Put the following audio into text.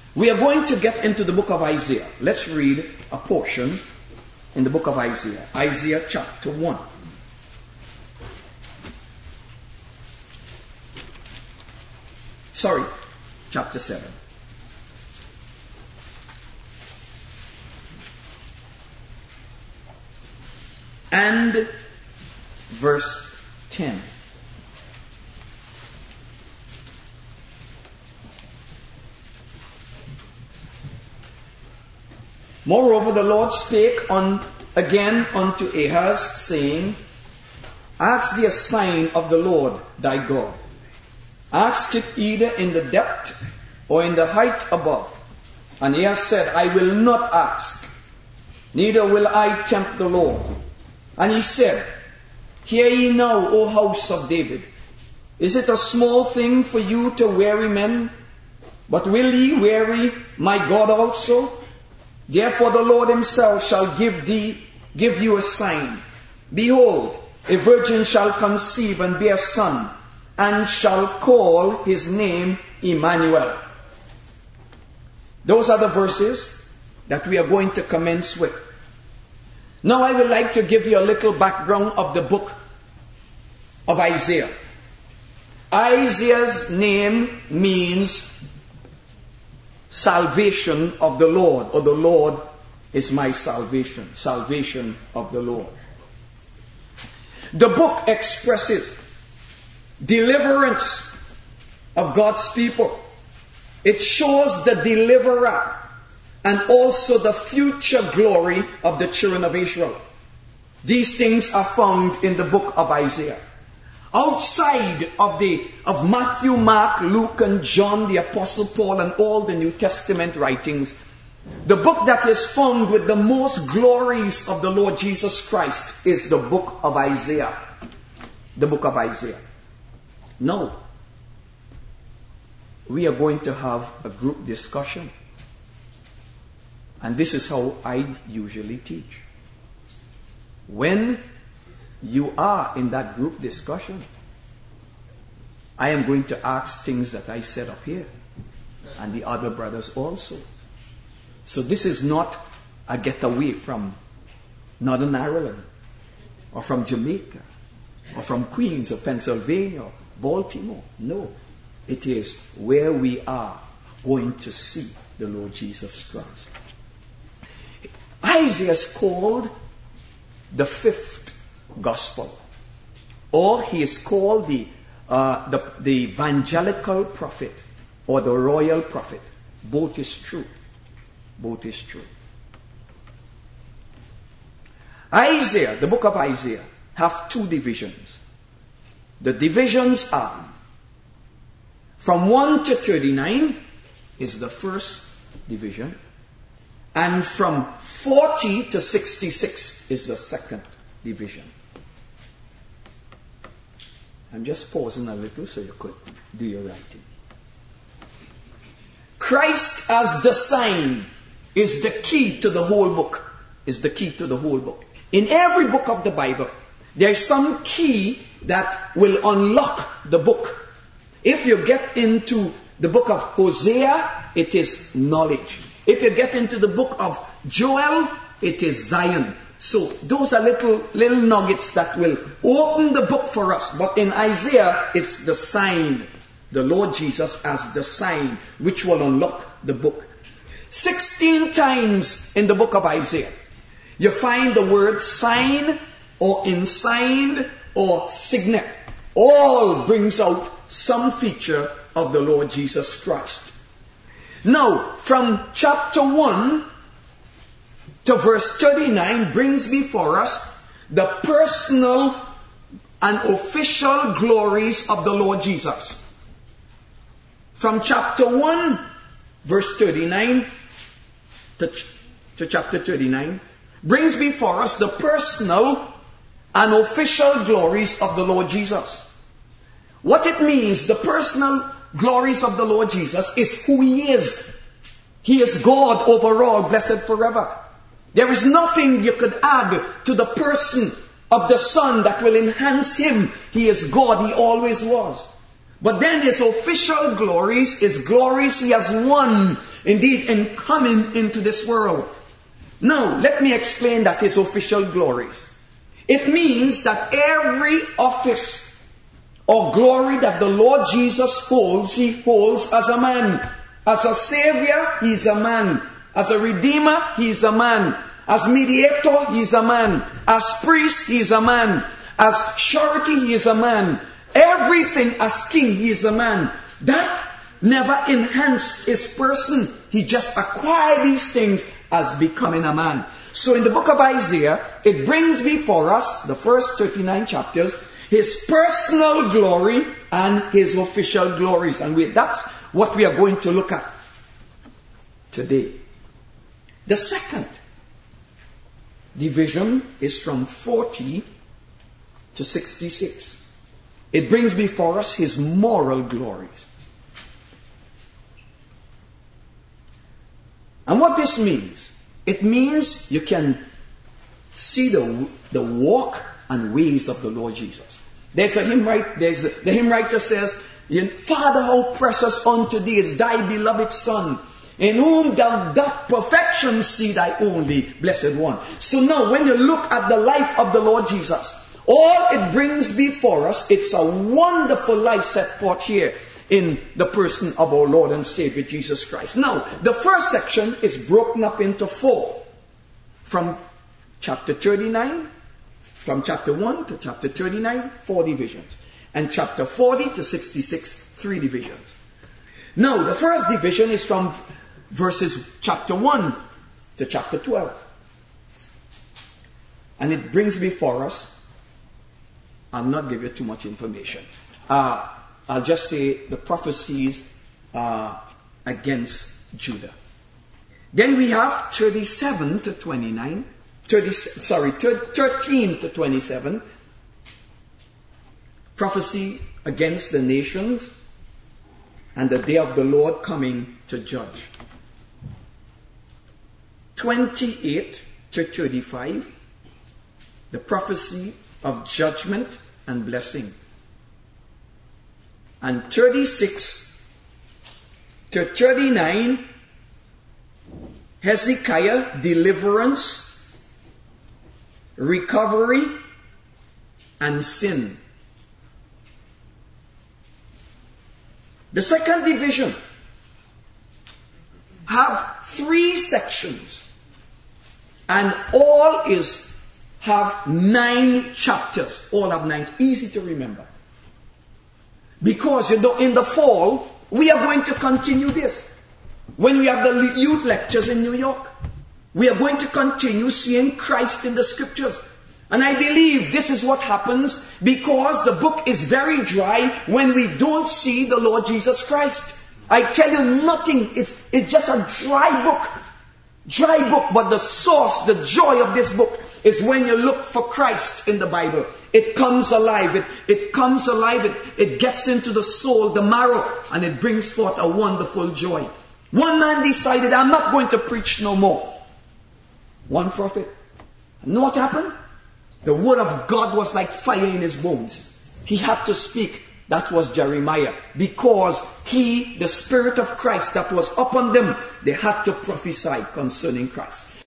We are going to get into the book of Isaiah. Let's read a portion in the book of Isaiah. Isaiah chapter 1. Sorry, chapter 7. And verse 10. Moreover, the Lord spake again unto Ahaz, saying, Ask thee a sign of the Lord thy God. Ask it either in the depth or in the height above. And Ahaz said, I will not ask, neither will I tempt the Lord. And he said, Hear ye now, O house of David. Is it a small thing for you to weary men? But will ye weary my God also? Therefore the Lord himself shall give you a sign. Behold, a virgin shall conceive and bear a son, and shall call his name Emmanuel. Those are the verses that we are going to commence with. Now I would like to give you a little background of the book of Isaiah. Isaiah's name means salvation of the Lord, or the Lord is my salvation. Salvation of the Lord. The book expresses deliverance of God's people. It shows the deliverer and also the future glory of the children of Israel. These things are found in the book of Isaiah. Outside of Matthew, Mark, Luke, and John, the Apostle Paul, and all the New Testament writings, the book that is found with the most glories of the Lord Jesus Christ is the book of Isaiah. The book of Isaiah. Now, we are going to have a group discussion. And this is how I usually teach. When you are in that group discussion, I am going to ask things that I said up here, and the other brothers also. So this is not a getaway from Northern Ireland, or from Jamaica, or from Queens, or Pennsylvania, or Baltimore. No, it is where we are going to see the Lord Jesus Christ. Isaiah is called the fifth gospel, or he is called the evangelical prophet, or the royal prophet. Both is true. Both is true. Isaiah, the book of Isaiah, have two divisions. The divisions are from 1 to 39 is the first division, and from 40 to 66 is the second division. I'm just pausing a little so you could do your writing. Christ as the sign is the key to the whole book. Is the key to the whole book. In every book of the Bible, there is some key that will unlock the book. If you get into the book of Hosea, it is knowledge. If you get into the book of Joel, it is Zion. So those are little nuggets that will open the book for us. But in Isaiah, it's the sign. The Lord Jesus as the sign which will unlock the book. 16 times in the book of Isaiah, you find the word sign or ensign or signet. All brings out some feature of the Lord Jesus Christ. Now, from chapter 1 to verse 39 brings before us the personal and official glories of the Lord Jesus. From chapter 1, verse 39 to chapter 39, brings before us the personal and official glories of the Lord Jesus. What it means, the personal glories of the Lord Jesus, is who He is. He is God over all, blessed forever. There is nothing you could add to the person of the Son that will enhance Him. He is God. He always was. But then his official glories, his glories he has won, indeed, in coming into this world. Now, let me explain that his official glories. It means that every office or glory that the Lord Jesus holds, he holds as a man. As a savior, he's a man. As a redeemer, he's a man. As mediator, he's a man. As priest, he's a man. As surety, he is a man. Everything as king, he is a man. That never enhanced his person. He just acquired these things as becoming a man. So in the book of Isaiah, it brings before us, the first 39 chapters, his personal glory and his official glories. And that's what we are going to look at today. The second division is from 40 to 66. It brings before us his moral glories. And what this means, it means you can see the walk and ways of the Lord Jesus. There's a hymn the hymn writer says, Father, how precious unto thee is thy beloved Son, in whom thou doth perfection see thy only blessed one. So now when you look at the life of the Lord Jesus, all it brings before us, it's a wonderful life set forth here in the person of our Lord and Savior Jesus Christ. Now, the first section is broken up into 4. From chapter 39, from chapter 1 to chapter 39, 4 divisions. And chapter 40 to 66, 3 divisions. Now, the first division is from verses chapter 1 to chapter 12. And it brings before us, I'll not give you too much information. I'll just say the prophecies against Judah. Then we have 37 to 29, 13 to 27, prophecy against the nations and the day of the Lord coming to judge. 28 to 35, the prophecy of judgment and blessing. And 36 to 39, Hezekiah, deliverance, recovery, and sin. The second division have 3 sections, and all have 9 chapters. All have 9. Easy to remember. Because in the fall, we are going to continue this. When we have the youth lectures in New York, we are going to continue seeing Christ in the scriptures. And I believe this is what happens because the book is very dry when we don't see the Lord Jesus Christ. I tell you nothing. It's just a dry book. Dry book. But the source, the joy of this book is when you look for Christ in the Bible. It comes alive. It comes alive. It gets into the soul, the marrow, and it brings forth a wonderful joy. One man decided, I'm not going to preach no more. One prophet. And you know what happened? The word of God was like fire in his bones. He had to speak. That was Jeremiah. Because the Spirit of Christ that was upon them, they had to prophesy concerning Christ.